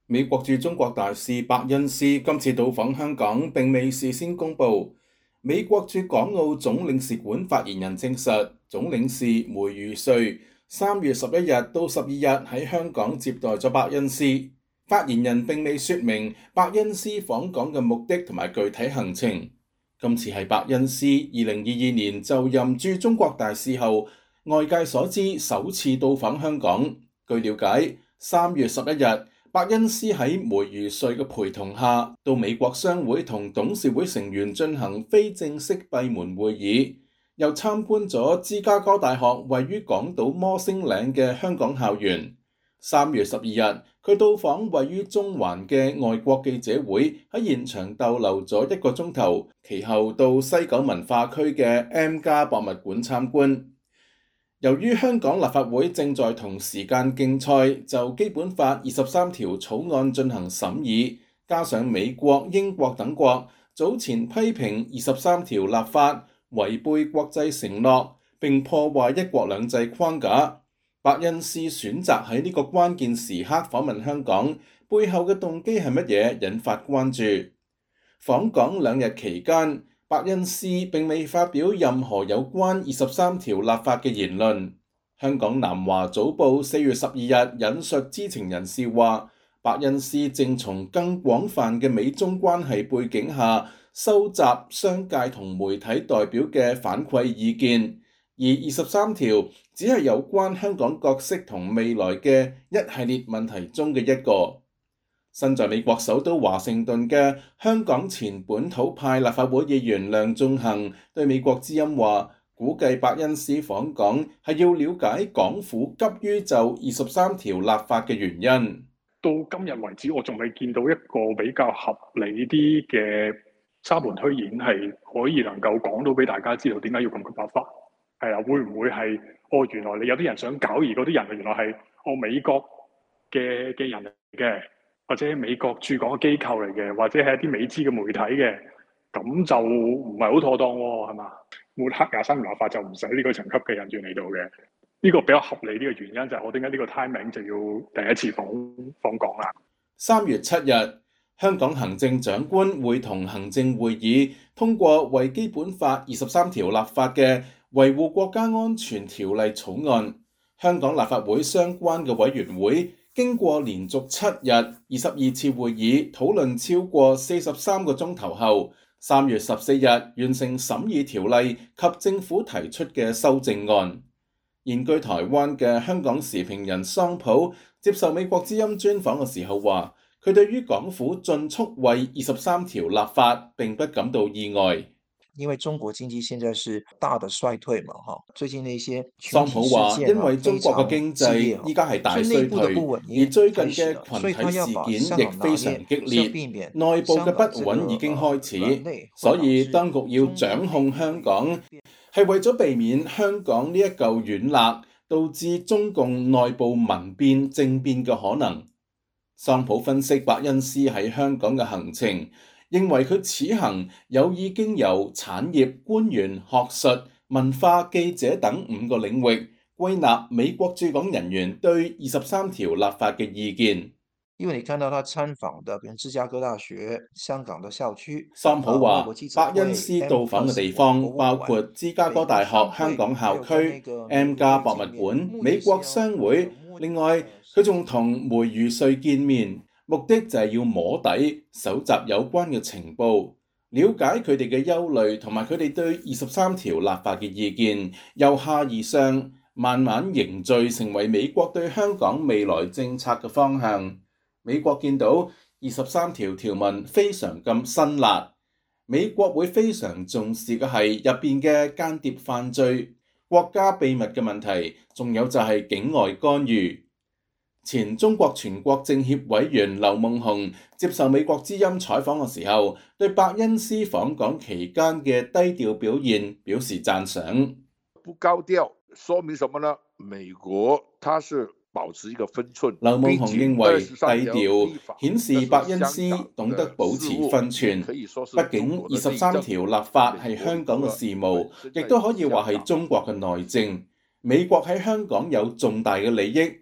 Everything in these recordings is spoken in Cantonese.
美國駐中國大使伯恩斯今次到訪香港，並未事先公布。美國駐港澳總領事館發言人證實，總領事梅如瑞3月11日到12日喺香港接待咗伯恩斯。發言人並未說明伯恩斯訪港嘅目的同埋具體行程。今次係伯恩斯2022年就任駐中國大使後，外界所知首次到訪香港。據了解，3月11日，伯恩斯喺梅如瑞嘅陪同下，到美國商會同董事會成員進行非正式閉門會議，又參觀咗芝加哥大學位於港島摩星嶺嘅香港校園。3月12日，佢到訪位於中環嘅外國記者會，喺現場逗留咗1個鐘頭，其後到西九文化區嘅 M+ 博物館參觀。由於香港立法會正在同時間競賽就基本法23條草案進行審議，加上美國、英國等國早前批評23條立法違背國際承諾，並破壞一國兩制框架，伯恩斯選擇喺呢個關鍵時刻訪問香港，背後嘅動機係乜嘢，引發關注。訪港2日期間，伯恩斯並未發表任何有關23條立法嘅言論。香港南華早報4月12日引述知情人士話，伯恩斯正從更廣泛嘅美中關係背景下，收集商界同媒體代表嘅反饋意見，而23條只係有關香港角色同未來嘅一系列問題中嘅一個。身在美國首都華盛頓嘅香港前本土派立法會議員梁頌恆對美國之音話，估計伯恩斯訪港係要了解港府急於就23條立法嘅原因。 到今日為止，我仲未見到一個比較合理啲嘅沙盤推演係可以能夠講到俾大家知道點解要咁嘅立法。係啊，會唔會係原來你有啲人想搞，而嗰啲人原來係美國嘅人嚟嘅？或者美國駐港嘅機構嚟嘅，或者係一啲美資嘅媒體嘅，咁就唔係好妥當喎，係嘛？抹黑23條立法就唔使呢個層級嘅人員嚟到嘅，呢個比較合理啲嘅原因就係我點解呢個 timing 就要第一次訪港啦。 3月7日，香港行政長官會同行政會議通過為基本法23條立法嘅維護國家安全條例草案。香港立法會相關嘅委員會經過連續7日22次會議，討論超過43個鐘頭後，3月14日完成審議條例及政府提出嘅修正案。現居台灣嘅香港時評人桑普接受美國之音專訪嘅時候話，佢對於港府盡速為23條立法並不感到意外。 因為中國經濟現在是大的衰退嘛，最近那些桑普話，因為中國嘅經濟依家係大衰退，而最近嘅群體事件亦非常激烈，內部嘅不穩已經開始，所以當局要掌控香港，係為咗避免香港呢一嚿軟肋導致中共內部民變政變嘅可能。桑普分析伯恩斯喺香港嘅行程，認為佢此行有意經由產業、官員、學術、文化、記者等5個領域歸納美國駐港人員對23條立法嘅意見。 因為你看到他參訪的，比如芝加哥大學、香港的校區。 桑普話，伯恩斯到訪嘅地方包括芝加哥大學香港校區、M+ 博物館、美國商會，另外佢仲同梅如瑞見面。目的就係要摸底，搜集有關嘅情報，了解佢哋嘅憂慮同埋佢哋對23條立法嘅意見，由下而上慢慢凝聚成為美國對香港未來政策嘅方向。美國見到23條條文非常咁辛辣，美國會非常重視嘅係入邊嘅間諜犯罪、國家秘密嘅問題，仲有就係境外干預。前中國全國政協委員劉夢熊接受美國之音採訪嘅時候，對伯恩斯訪港期間嘅低調表現表示讚賞。 不高調，說明什麼呢？美國他是保持一個分寸。 劉夢熊認為低調顯示伯恩斯懂得保持分寸，畢竟23條立法係香港嘅事務，亦都可以話係中國嘅內政。美國喺香港有重大嘅利益。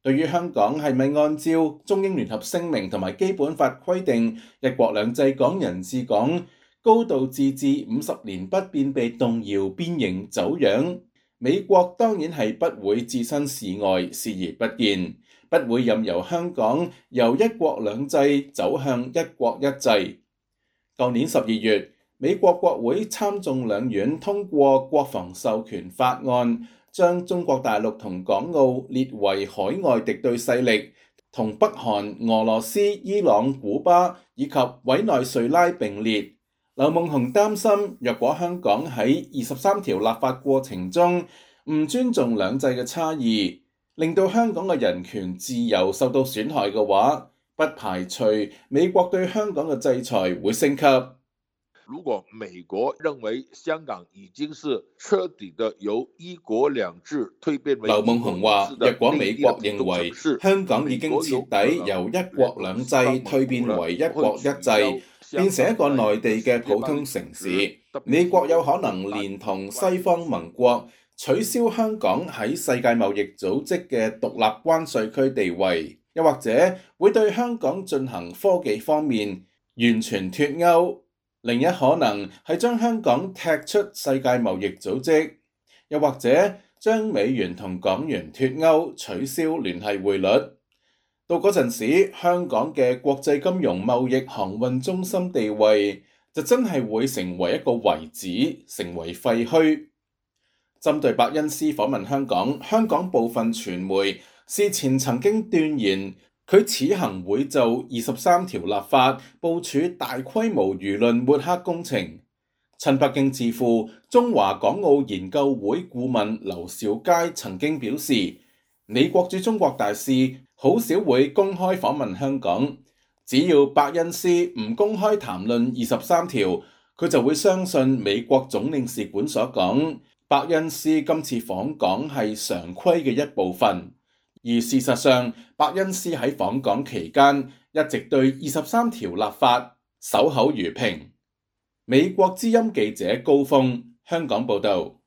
對於香港係咪按照中英聯合聲明同埋基本法規定一國兩制港人治港、高度自治50年不變被動搖變形走樣，美國當然係不會置身事外視而不見，不會任由香港由一國兩制走向一國一制。舊年12月，美國國會參眾兩院通過國防授權法案，將中國大陸同港澳列為海外敵對勢力，同北韓、俄羅斯、伊朗、古巴以及委內瑞拉並列。劉夢熊擔心，若果香港喺23條立法過程中唔尊重兩制嘅差異，令到香港嘅人權自由受到損害嘅話，不排除美國對香港嘅制裁會升級。 如果美國認為香港已經是徹底的由一國兩制蛻變為，劉夢熊話， 若果美國認為香港已經徹底由一國兩制蛻變為一國一制，變成一個內地嘅普通城市，美國有可能連同西方盟國取消香港喺世界貿易組織嘅獨立關稅區地位，又或者會對香港進行科技方面完全脫鈎。另一可能係將香港踢出世界貿易組織，又或者將美元同港元脫鈎，取消聯繫匯率。到嗰陣時，香港嘅國際金融貿易航運中心地位就真係會成為一個遺址，成為廢墟。針對伯恩斯訪問香港，香港部分傳媒事前曾經斷言，佢此行會就23條立法部署大規模輿論抹黑工程。親北京智庫中華港澳研究會顧問劉兆佳曾經表示，美國駐中國大使好少會公開訪問香港，只要伯恩斯唔公開談論23條，佢就會相信美國總領事館所講，伯恩斯今次訪港係常規嘅一部分。而事實上，伯恩斯喺訪港期間一直對23條立法守口如瓶。美國之音記者高峰，香港報導。